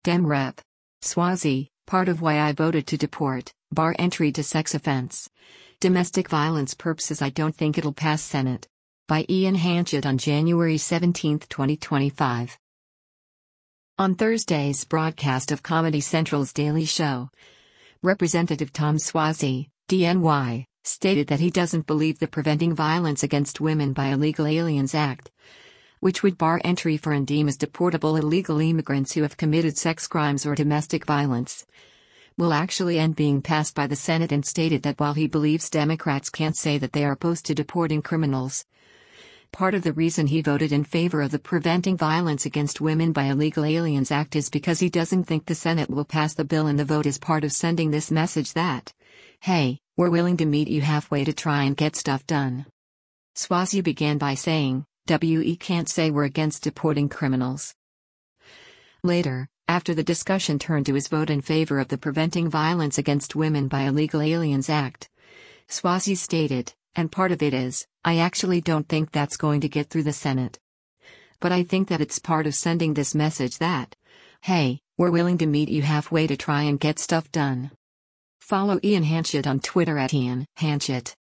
Dem Rep. Swazi, part of why I voted to deport, bar entry to sex offense. Domestic violence purposes. I don't think it'll pass Senate. By Ian Hanchett on January 17, 2025. On Thursday's broadcast of Comedy Central's Daily Show, Representative Tom Swazi, DNY, stated that he doesn't believe the Preventing Violence Against Women by Illegal Aliens Act, which would bar entry for and deem as deportable illegal immigrants who have committed sex crimes or domestic violence, will actually end being passed by the Senate, and stated that while he believes Democrats can't say that they are opposed to deporting criminals, part of the reason he voted in favor of the Preventing Violence Against Women by Illegal Aliens Act is because he doesn't think the Senate will pass the bill, and the vote is part of sending this message that, hey, we're willing to meet you halfway to try and get stuff done. Swazi began by saying, "We can't say we're against deporting criminals." Later, after the discussion turned to his vote in favor of the Preventing Violence Against Women by Illegal Aliens Act, Swazi stated, "And part of it is, I actually don't think that's going to get through the Senate. But I think that it's part of sending this message that, hey, we're willing to meet you halfway to try and get stuff done." Follow Ian Hanchett on Twitter at Ian Hanchett.